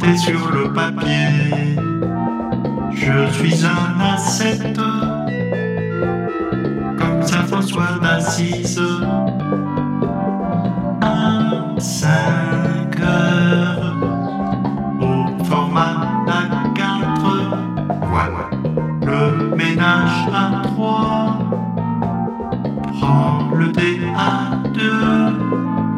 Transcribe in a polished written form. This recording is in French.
noté sur le papier. Je suis un ascète, comme saint François d'Assise. À 5 heures, au format A4. Voilà, le ménage à 3 prend le thé à 2.